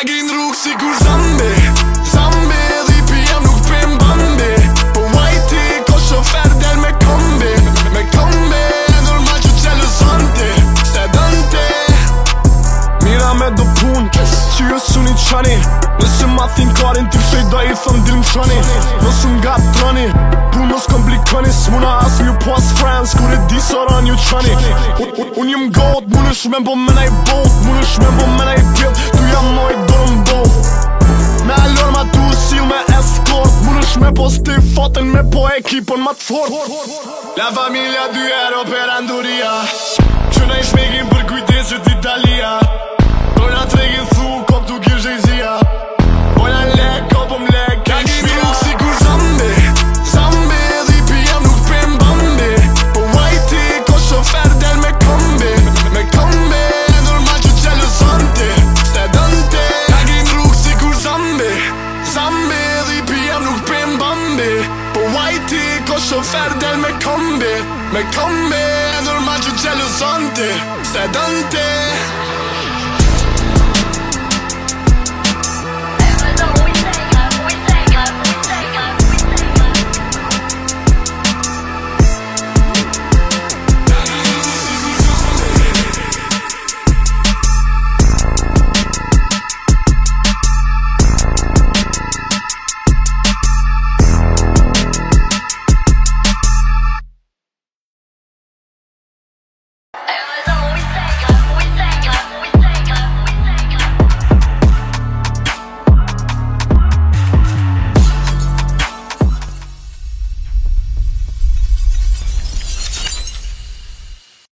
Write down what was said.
Tagin rrug si kur zambi Zambi dhipi jam nuk pim bambi Po wajti ko shofer del me kombi Me kombi normal që gjelëzonti Se dënti Mira me do pun që jo suni qani Nëse ma thin karin t'i psoj da i thëm dil më qani Nësë nga trani Pun mos komplikoni S'muna as mju pas friends Kur e di soran ju qani Unë jem got Munësh me bo me nej bot Munësh me bo me nej pjell Tu jam moj dorën bot Me alarma tu sil me escort Munësh me po sti faten me po ekipën ma t'fort La familja dy ero per anduria Që na i shmekin për kujdesit Italia Dojna tregin thu kop tu kish dhejzia Bojna lek, kopëm lek, kek shpia Rrug si kur zambi Zambi, dhipi jam nuk pim bambi Po wajti, ko shofer del me kombi Me kombi, normal që gjelëzonti Se dënti Tagin rrug si kur zambi Zambi, dhipi jam nuk pim bambi Po wajti, ko shofer del me kombi Me kombi, normal që gjelëzonti Se dënti